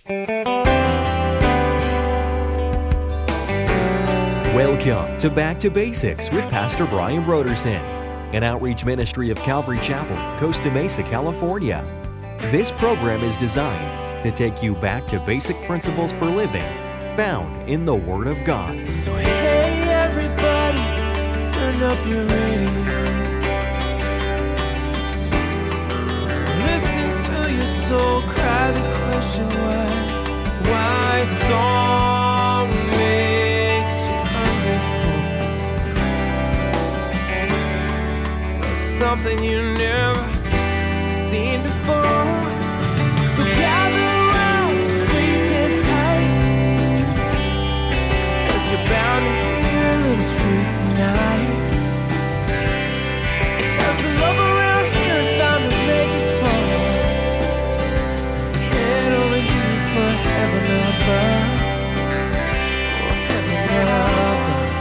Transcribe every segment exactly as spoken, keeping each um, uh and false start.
Welcome to Back to Basics with Pastor Brian Brodersen, an outreach ministry of Calvary Chapel, Costa Mesa, California. This program is designed to take you back to basic principles for living found in the Word of God. So hey everybody, turn up your radio. Listen to your soul cry the question why. Why song makes you hungry for something you never seen before. So gather around, squeeze in tight, 'cause you're bound to hear a little truth tonight. 'Cause the love around here is bound to make it fall. Head over heels for heaven above. Oh, heaven above.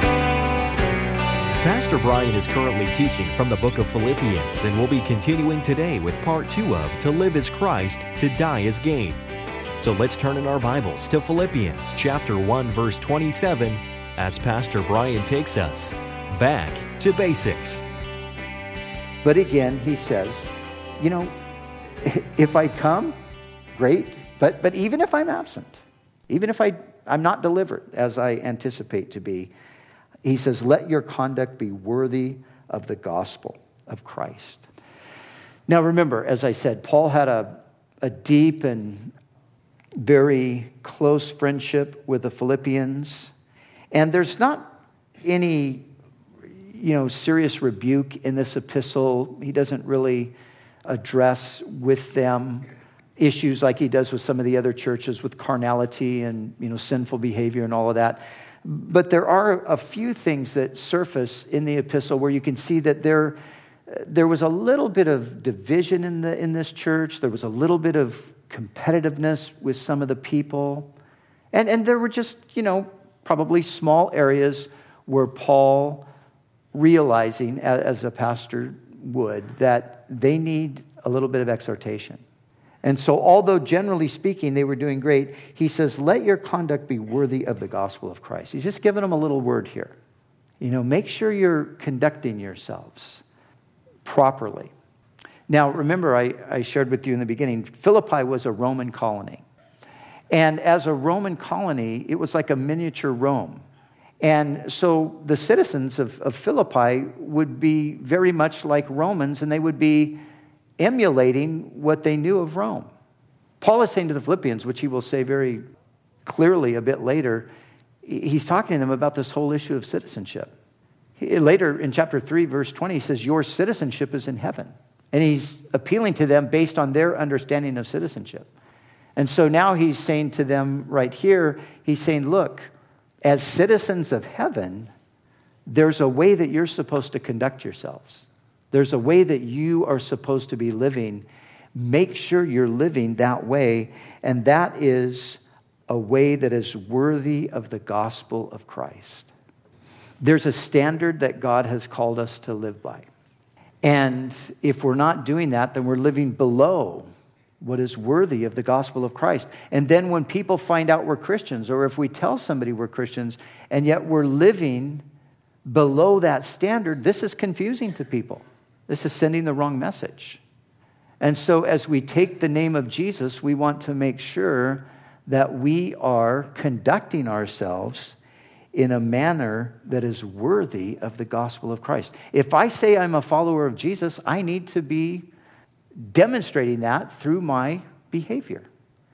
Pastor Brian is currently teaching from the book of Philippians and will be continuing today with part two of To Live as Christ, to Die as Gain. So let's turn in our Bibles to Philippians chapter one, verse twenty-seven, as Pastor Brian takes us back to basics. But again, he says, you know, if I come, great. But but even if I'm absent, even if I, I'm not delivered as I anticipate to be, he says, let your conduct be worthy of the gospel of Christ. Now remember, as I said, Paul had a, a deep and very close friendship with the Philippians. And there's not any, you know, serious rebuke in this epistle. He doesn't really address with them issues like he does with some of the other churches with carnality and, you know, sinful behavior and all of that. But there are a few things that surface in the epistle where you can see that there, there was a little bit of division in the in this church. There was a little bit of competitiveness with some of the people. And, and there were just, you know, probably small areas where Paul, realizing as a pastor would, that they need a little bit of exhortation. And so although generally speaking they were doing great, he says, let your conduct be worthy of the gospel of Christ. He's just giving them a little word here. You know, make sure you're conducting yourselves properly. Now, remember, I, I shared with you in the beginning, Philippi was a Roman colony. And as a Roman colony, it was like a miniature Rome. And so the citizens of, of Philippi would be very much like Romans, and they would be emulating what they knew of Rome. Paul is saying to the Philippians, which he will say very clearly a bit later, he's talking to them about this whole issue of citizenship. He, later in chapter three, verse twenty, he says, your citizenship is in heaven. And he's appealing to them based on their understanding of citizenship. And so now he's saying to them right here, he's saying, look, as citizens of heaven, there's a way that you're supposed to conduct yourselves. There's a way that you are supposed to be living. Make sure you're living that way, and that is a way that is worthy of the gospel of Christ. There's a standard that God has called us to live by. And if we're not doing that, then we're living below what is worthy of the gospel of Christ. And then when people find out we're Christians, or if we tell somebody we're Christians, and yet we're living below that standard, this is confusing to people. This is sending the wrong message. And so as we take the name of Jesus, we want to make sure that we are conducting ourselves in a manner that is worthy of the gospel of Christ. If I say I'm a follower of Jesus, I need to be demonstrating that through my behavior.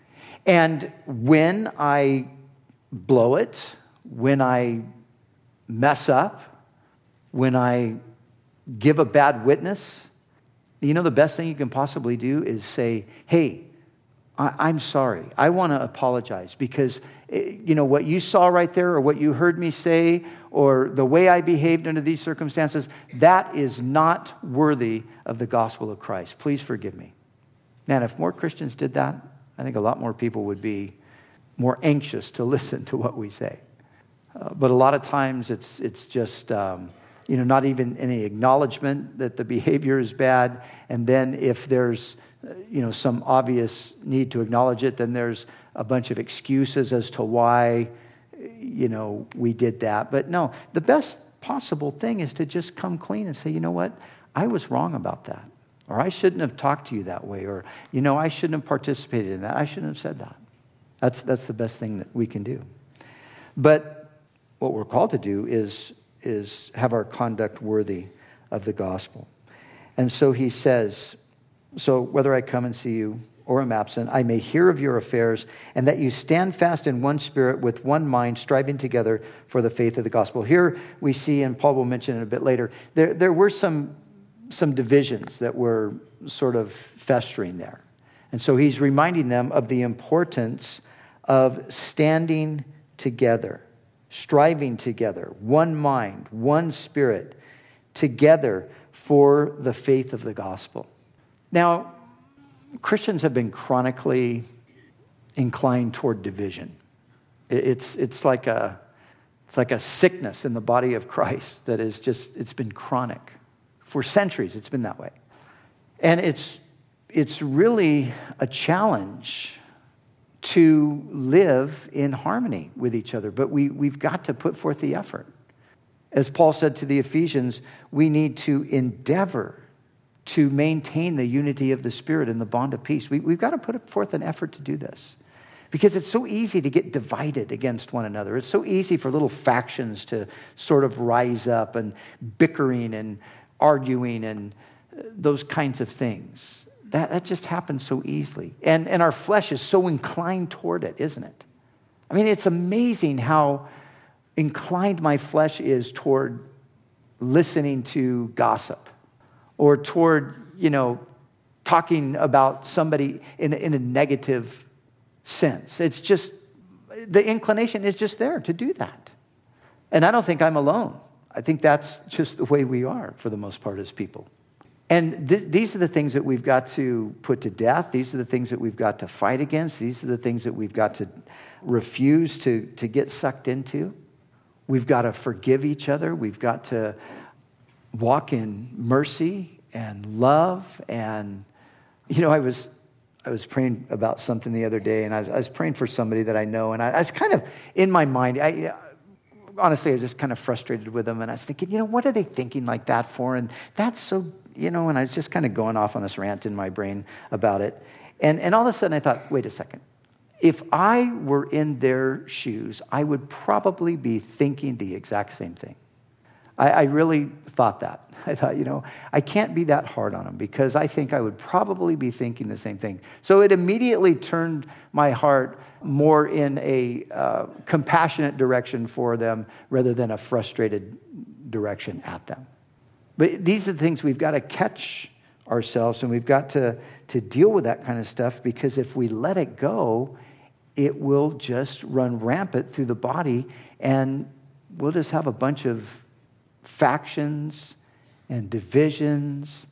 And when I blow it, when I mess up, when I give a bad witness, you know, the best thing you can possibly do is say, hey, I- I'm sorry. I want to apologize because, you know, what you saw right there or what you heard me say or the way I behaved under these circumstances, that is not worthy of the gospel of Christ. Please forgive me. Man, if more Christians did that, I think a lot more people would be more anxious to listen to what we say. Uh, but a lot of times it's it's just... Um, You know, not even any acknowledgement that the behavior is bad. And then if there's you know, some obvious need to acknowledge it, then there's a bunch of excuses as to why, you know, we did that. But no, the best possible thing is to just come clean and say, you know what, I was wrong about that. Or I shouldn't have talked to you that way. Or, you know, I shouldn't have participated in that. I shouldn't have said that. That's that's the best thing that we can do. But what we're called to do is, is have our conduct worthy of the gospel. And so he says, so whether I come and see you or am absent, I may hear of your affairs, and that you stand fast in one spirit with one mind, striving together for the faith of the gospel. Here we see, and Paul will mention it a bit later, there, there were some, some divisions that were sort of festering there. And so he's reminding them of the importance of standing together, striving together, one mind, one spirit, together for the faith of the gospel. Now, Christians have been chronically inclined toward division. It's it's like a it's like a sickness in the body of Christ that is just, it's been chronic. For centuries, it's been that way. And it's it's really a challenge to live in harmony with each other, but we, we've got to put forth the effort. As Paul said to the Ephesians, we need to endeavor to maintain the unity of the Spirit and the bond of peace. We, we've got to put forth an effort to do this, because it's so easy to get divided against one another. It's so easy for little factions to sort of rise up, and bickering and arguing and those kinds of things. That, that just happens so easily. And, and our flesh is so inclined toward it, isn't it? I mean, it's amazing how inclined my flesh is toward listening to gossip, or toward, you know, talking about somebody in, in a negative sense. It's just, the inclination is just there to do that. And I don't think I'm alone. I think that's just the way we are for the most part as people. And th- these are the things that we've got to put to death. These are the things that we've got to fight against. These are the things that we've got to refuse to, to get sucked into. We've got to forgive each other. We've got to walk in mercy and love. And, you know, I was I was praying about something the other day, and I was, I was praying for somebody that I know, and I, I was kind of, in my mind, I honestly, I was just kind of frustrated with them, and I was thinking, you know, what are they thinking like that for? And that's so, you know, and I was just kind of going off on this rant in my brain about it. And, and all of a sudden I thought, wait a second. If I were in their shoes, I would probably be thinking the exact same thing. I, I really thought that. I thought, you know, I can't be that hard on them, because I think I would probably be thinking the same thing. So it immediately turned my heart more in a uh, compassionate direction for them rather than a frustrated direction at them. But these are the things we've got to catch ourselves, and we've got to, to deal with that kind of stuff, because if we let it go, it will just run rampant through the body, and we'll just have a bunch of factions and divisions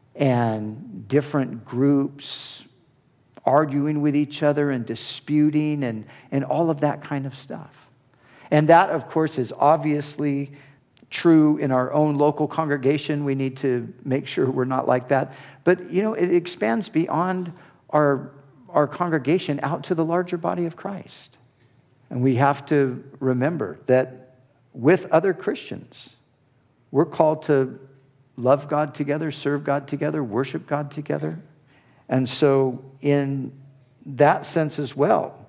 and different groups arguing with each other and disputing and, and all of that kind of stuff. And that, of course, is obviously true in our own local congregation. We need to make sure we're not like that. But, you know, it expands beyond our, our congregation out to the larger body of Christ. And we have to remember that with other Christians, we're called to love God together, serve God together, worship God together. And so in that sense as well,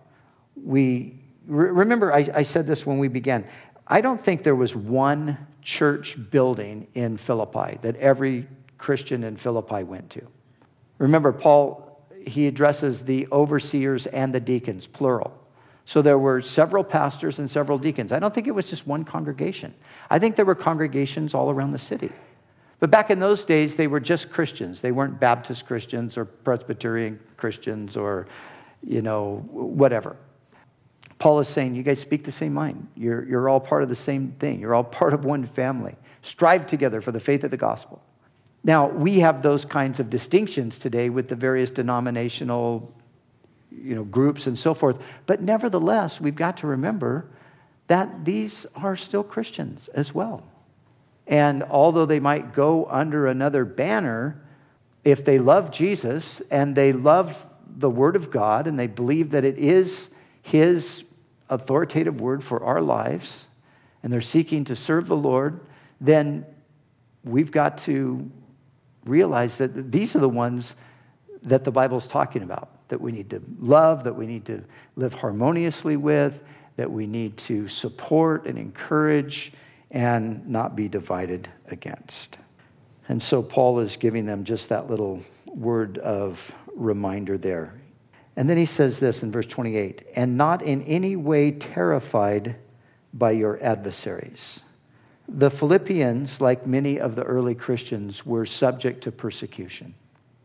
we re- remember I, I said this when we began. I don't think there was one church building in Philippi that every Christian in Philippi went to. Remember, Paul, he addresses the overseers and the deacons, plural. So there were several pastors and several deacons. I don't think it was just one congregation. I think there were congregations all around the city. But back in those days, they were just Christians. They weren't Baptist Christians or Presbyterian Christians or, you know, whatever. Paul is saying, you guys speak the same mind. You're, you're all part of the same thing. You're all part of one family. Strive together for the faith of the gospel. Now, we have those kinds of distinctions today with the various denominational, you know, groups and so forth. But nevertheless, we've got to remember that these are still Christians as well. And although they might go under another banner, if they love Jesus and they love the Word of God and they believe that it is His authoritative word for our lives, and they're seeking to serve the Lord, then we've got to realize that these are the ones that the Bible's talking about, that we need to love, that we need to live harmoniously with, that we need to support and encourage and not be divided against. And so Paul is giving them just that little word of reminder there. And then he says this in verse twenty-eight, and not in any way terrified by your adversaries. The Philippians, like many of the early Christians, were subject to persecution.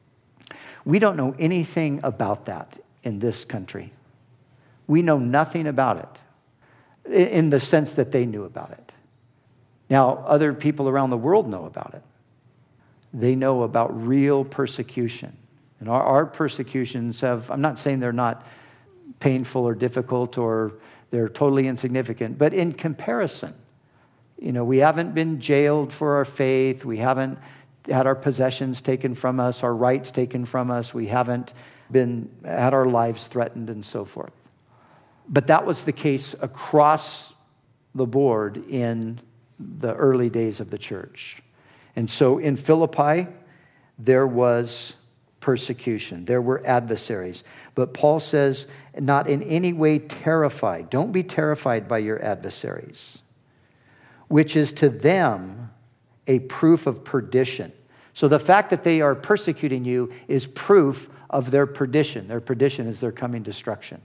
We don't know anything about that in this country. We know nothing about it in the sense that they knew about it. Now, other people around the world know about it. They know about real persecution. And our, our persecutions have, I'm not saying they're not painful or difficult or they're totally insignificant, but in comparison, you know, we haven't been jailed for our faith. We haven't had our possessions taken from us, our rights taken from us. We haven't been had our lives threatened and so forth. But that was the case across the board in the early days of the church. And so in Philippi, there was persecution. There were adversaries. But Paul says, not in any way terrified. Don't be terrified by your adversaries, which is to them a proof of perdition. So the fact that they are persecuting you is proof of their perdition. Their perdition is their coming destruction.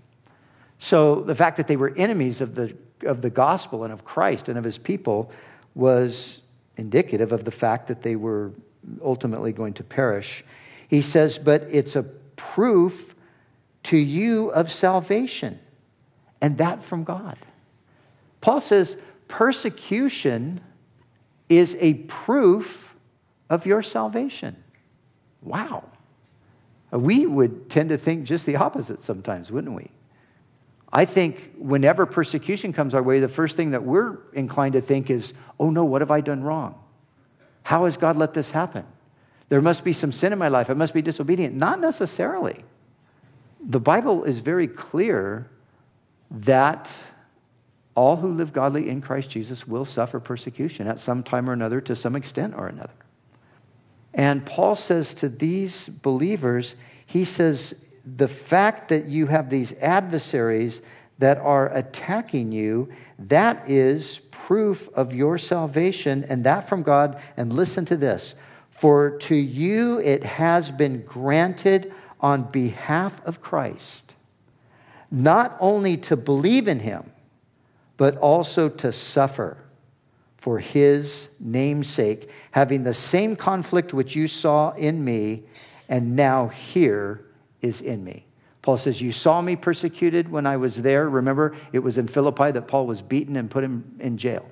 So the fact that they were enemies of the of the gospel and of Christ and of his people was indicative of the fact that they were ultimately going to perish. He says, but it's a proof to you of salvation, and that from God. Paul says persecution is a proof of your salvation. Wow. We would tend to think just the opposite sometimes, wouldn't we? I think whenever persecution comes our way, the first thing that we're inclined to think is, oh no, what have I done wrong? How has God let this happen? There must be some sin in my life. I must be disobedient. Not necessarily. The Bible is very clear that all who live godly in Christ Jesus will suffer persecution at some time or another, to some extent or another. And Paul says to these believers, he says, the fact that you have these adversaries that are attacking you, that is proof of your salvation, and that from God. And listen to this. For to you it has been granted on behalf of Christ, not only to believe in him, but also to suffer for his name's sake, having the same conflict which you saw in me, and now here is in me. Paul says, you saw me persecuted when I was there. Remember, it was in Philippi that Paul was beaten and put him in jail.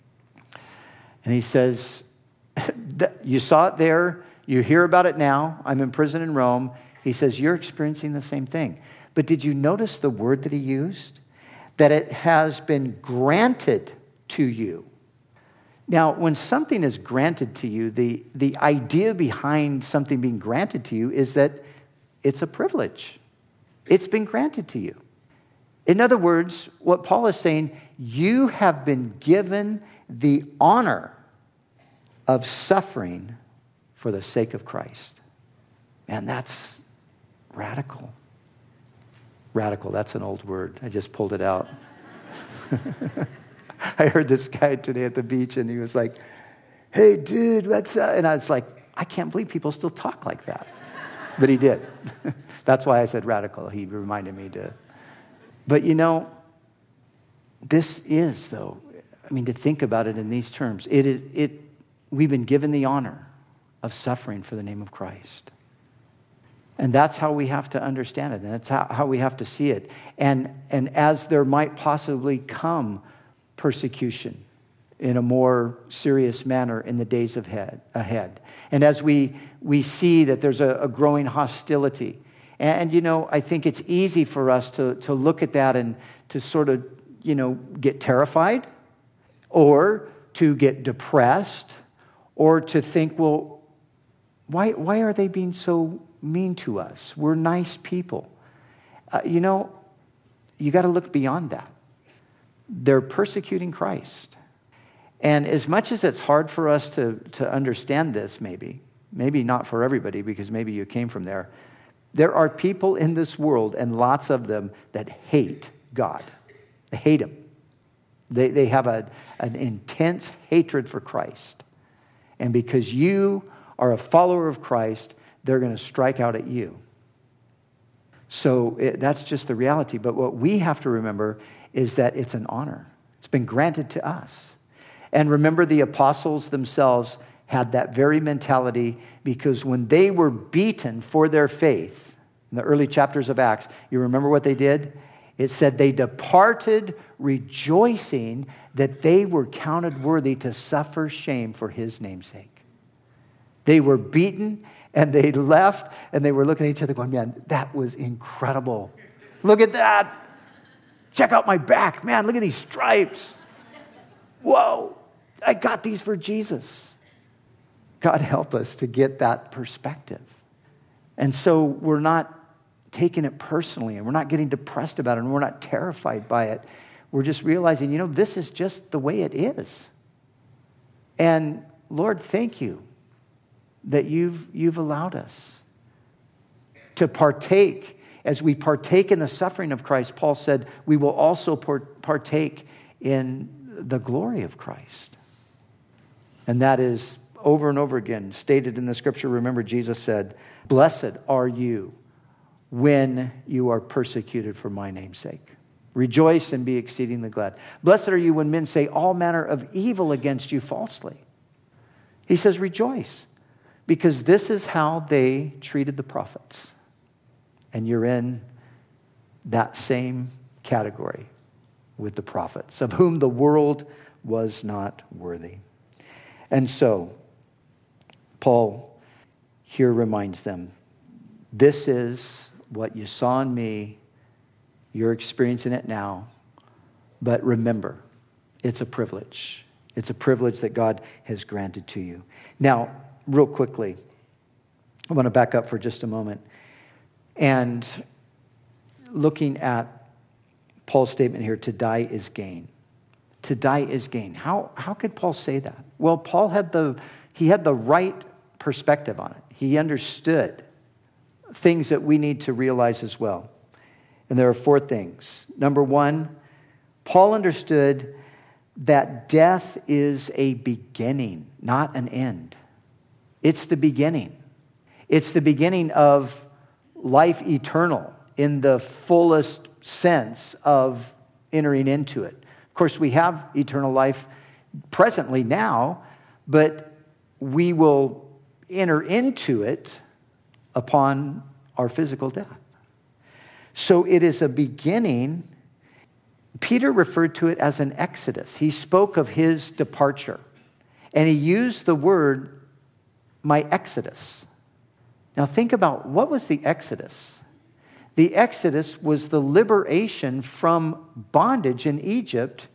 And he says, you saw it there. You hear about it now. I'm in prison in Rome. He says, you're experiencing the same thing. But did you notice the word that he used? That it has been granted to you. Now, when something is granted to you, the, the idea behind something being granted to you is that it's a privilege. It's been granted to you. In other words, what Paul is saying, you have been given the honor of suffering for the sake of Christ. Man, that's radical. Radical, that's an old word. I just pulled it out. I heard this guy today at the beach, and he was like, hey, dude, what's up? And I was like, I can't believe people still talk like that. But he did. That's why I said radical. He reminded me to. But you know, this is, though, I mean, to think about it in these terms, it is, it, we've been given the honor of suffering for the name of Christ. And that's how we have to understand it. And that's how, how we have to see it. And, and as there might possibly come persecution in a more serious manner in the days of head, ahead. And as we, we see that there's a, a growing hostility. And, and, you know, I think it's easy for us to, to look at that and to sort of, you know, get terrified or to get depressed or to think, well, Why, why are they being so mean to us? We're nice people. Uh, you know, you got to look beyond that. They're persecuting Christ. And as much as it's hard for us to, to understand this, maybe, maybe not for everybody, because maybe you came from there, there are people in this world, and lots of them, that hate God. They hate him. They, they have a, an intense hatred for Christ. And because you are a follower of Christ, they're going to strike out at you. So it, that's just the reality. But what we have to remember is that it's an honor. It's been granted to us. And remember, the apostles themselves had that very mentality, because when they were beaten for their faith, in the early chapters of Acts, you remember what they did? It said they departed rejoicing that they were counted worthy to suffer shame for his name's sake. They were beaten and they left, and they were looking at each other going, man, that was incredible. Look at that. Check out my back. Man, look at these stripes. Whoa, I got these for Jesus. God help us to get that perspective. And so we're not taking it personally, and we're not getting depressed about it, and we're not terrified by it. We're just realizing, you know, this is just the way it is. And Lord, thank you that you've, you've allowed us to partake. As we partake in the suffering of Christ, Paul said, we will also partake in the glory of Christ. And that is over and over again stated in the scripture. Remember, Jesus said, blessed are you when you are persecuted for my name's sake. Rejoice and be exceedingly glad. Blessed are you when men say all manner of evil against you falsely. He says, rejoice, because this is how they treated the prophets. And you're in that same category with the prophets, of whom the world was not worthy. And so, Paul here reminds them, this is what you saw in me. You're experiencing it now. But remember, it's a privilege. It's a privilege that God has granted to you. Now, real quickly, I want to back up for just a moment. And looking at Paul's statement here, to die is gain. To die is gain. How, how could Paul say that? Well, Paul had the, he had the right perspective on it. He understood things that we need to realize as well. And there are four things. Number one, Paul understood that death is a beginning, not an end. It's the beginning. It's the beginning of life eternal in the fullest sense of entering into it. Of course, we have eternal life presently now, but we will enter into it upon our physical death. So it is a beginning. Peter referred to it as an exodus. He spoke of his departure, and he used the word, my exodus. Now think about, what was the exodus? The exodus was the liberation from bondage in Egypt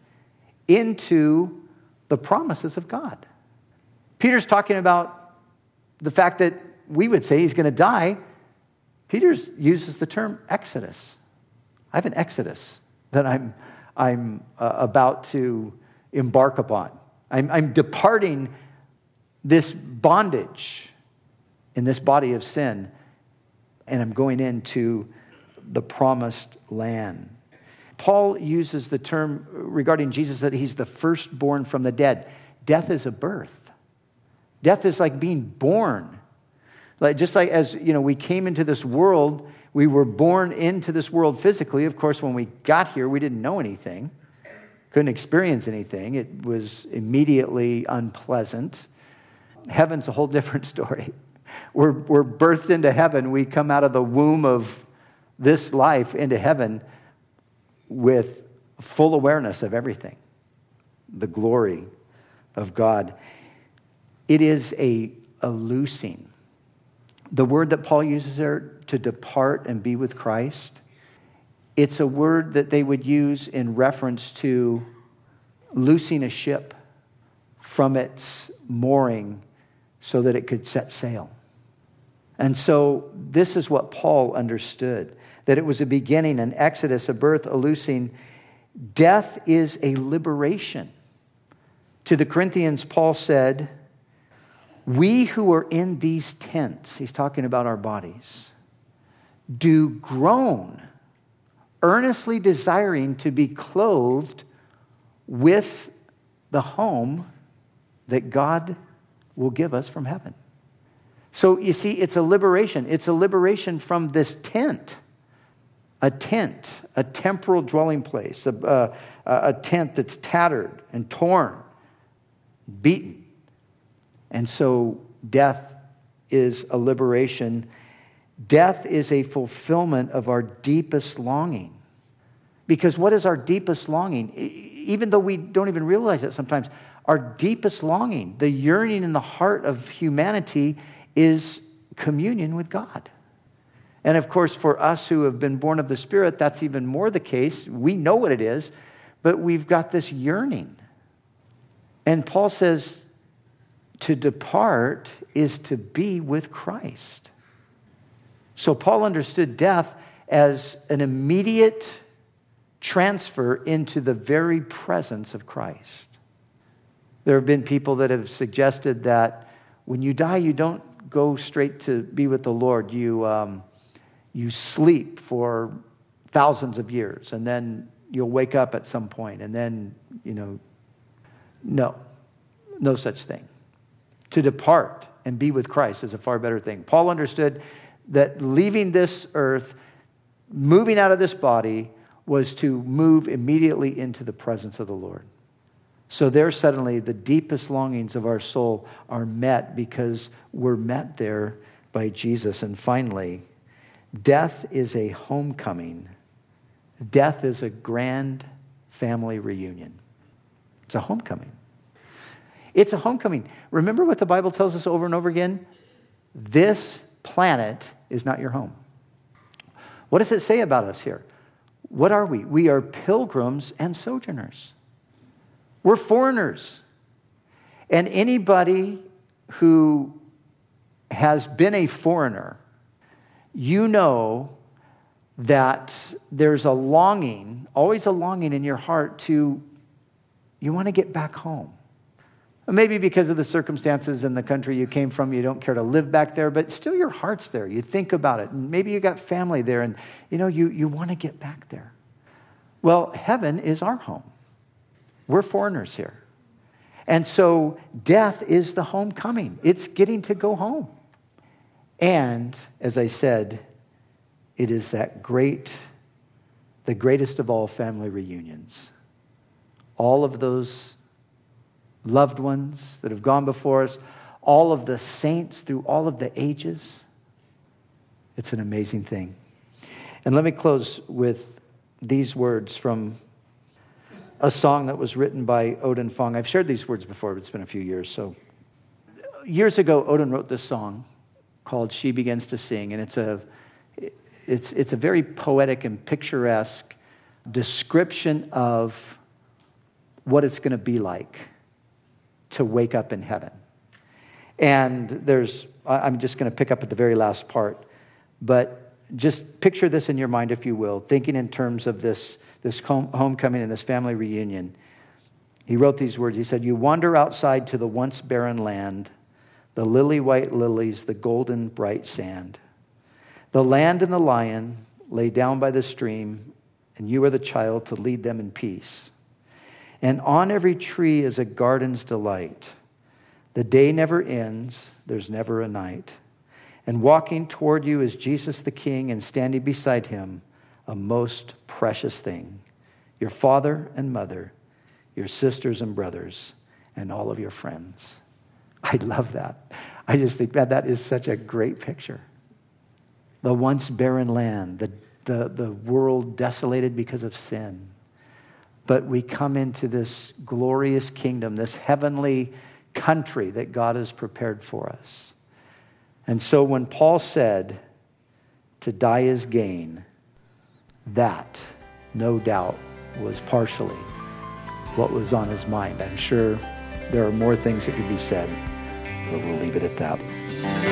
into the promises of God. Peter's talking about the fact that we would say he's going to die. Peter uses the term exodus. I have an exodus that I'm, I'm uh, about to embark upon. I'm, I'm departing this bondage in this body of sin, and I'm going into the promised land. Paul uses the term regarding Jesus that he's the firstborn from the dead. Death is a birth. Death is like being born. Like just like as you know, we came into this world, we were born into this world physically. Of course, when we got here, we didn't know anything, couldn't experience anything. It was immediately unpleasant. Heaven's a whole different story. We're, we're birthed into heaven. We come out of the womb of this life into heaven with full awareness of everything, the glory of God. It is a, a loosing. The word that Paul uses there, to depart and be with Christ, it's a word that they would use in reference to loosing a ship from its mooring so that it could set sail. And so this is what Paul understood, that it was a beginning, an exodus, a birth, a loosing. Death is a liberation. To the Corinthians, Paul said, we who are in these tents, he's talking about our bodies, do groan, earnestly desiring to be clothed with the home that God will give us from heaven. So you see, it's a liberation. It's a liberation from this tent. A tent, a temporal dwelling place, a, a, a tent that's tattered and torn, beaten. And so death is a liberation. Death is a fulfillment of our deepest longing. Because what is our deepest longing? Even though we don't even realize it sometimes, our deepest longing, the yearning in the heart of humanity, is communion with God. And of course, for us who have been born of the Spirit, that's even more the case. We know what it is, but we've got this yearning. And Paul says, to depart is to be with Christ. So Paul understood death as an immediate transfer into the very presence of Christ. There have been people that have suggested that when you die, you don't go straight to be with the Lord. You um, you sleep for thousands of years, and then you'll wake up at some point, and then, you know, no, no such thing. To depart and be with Christ is a far better thing. Paul understood that leaving this earth, moving out of this body, was to move immediately into the presence of the Lord. So there suddenly the deepest longings of our soul are met because we're met there by Jesus. And finally, death is a homecoming. Death is a grand family reunion. It's a homecoming. It's a homecoming. Remember what the Bible tells us over and over again? This planet is not your home. What does it say about us here? What are we? We are pilgrims and sojourners. We're foreigners. And anybody who has been a foreigner, you know that there's a longing, always a longing in your heart to, you want to get back home. Maybe because of the circumstances in the country you came from, you don't care to live back there, but still your heart's there. You think about it. And maybe you got family there, and you know, you, you want to get back there. Well, heaven is our home. We're foreigners here. And so death is the homecoming. It's getting to go home. And as I said, it is that great, the greatest of all family reunions. All of those loved ones that have gone before us, all of the saints through all of the ages. It's an amazing thing. And let me close with these words from a song that was written by Odin Fong. I've shared these words before, but it's been a few years. So years ago, Odin wrote this song called She Begins to Sing, and it's a it's it's a very poetic and picturesque description of what it's going to be like to wake up in heaven. And there's, I'm just going to pick up at the very last part, but just picture this in your mind, if you will, thinking in terms of this, this home, homecoming and this family reunion. He wrote these words. He said, "You wander outside to the once barren land, the lily-white lilies, the golden bright sand. The land and the lion lay down by the stream, and you are the child to lead them in peace. And on every tree is a garden's delight. The day never ends, there's never a night. And walking toward you is Jesus the King, and standing beside him, a most precious thing. Your father and mother, your sisters and brothers, and all of your friends." I love that. I just think, man, that is such a great picture. The once barren land, the, the, the world desolated because of sin. But we come into this glorious kingdom, this heavenly country that God has prepared for us. And so when Paul said, to die is gain, that, no doubt, was partially what was on his mind. I'm sure there are more things that could be said, but we'll leave it at that.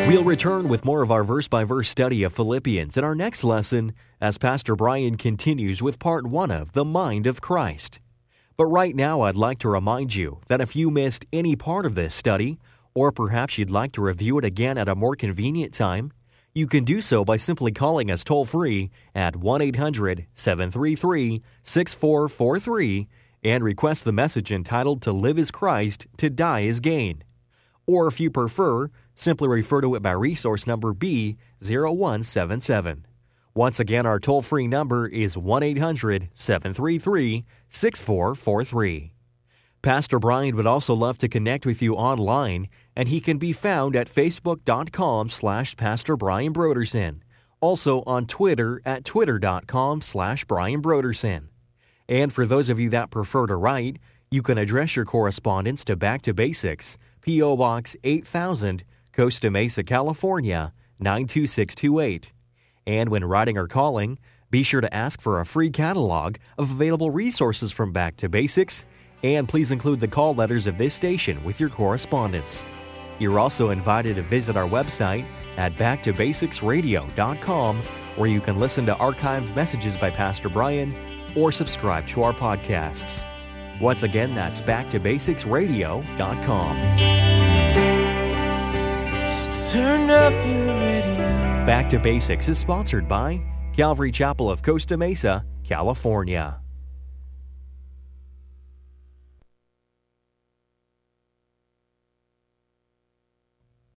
We'll return with more of our verse-by-verse study of Philippians in our next lesson as Pastor Brian continues with part one of The Mind of Christ. But right now, I'd like to remind you that if you missed any part of this study, or perhaps you'd like to review it again at a more convenient time, you can do so by simply calling us toll-free at one eight hundred seven three three six four four three and request the message entitled To Live is Christ, To Die is Gain. Or if you prefer, simply refer to it by resource number B zero one seven seven. Once again, our toll-free number is one eight hundred seven three three six four four three. Pastor Brian would also love to connect with you online, and he can be found at facebook.com slash Pastor Brian Brodersen, also on Twitter at twitter.com slash Brian Brodersen. And for those of you that prefer to write, you can address your correspondence to Back to Basics, P O. Box eight thousand, Costa Mesa, California, nine two six two eight. And when writing or calling, be sure to ask for a free catalog of available resources from Back to Basics, and please include the call letters of this station with your correspondence. You're also invited to visit our website at back to basics radio dot com, where you can listen to archived messages by Pastor Brian or subscribe to our podcasts. Once again, that's back to basics radio dot com. So turn up your radio. Back to Basics is sponsored by Calvary Chapel of Costa Mesa, California.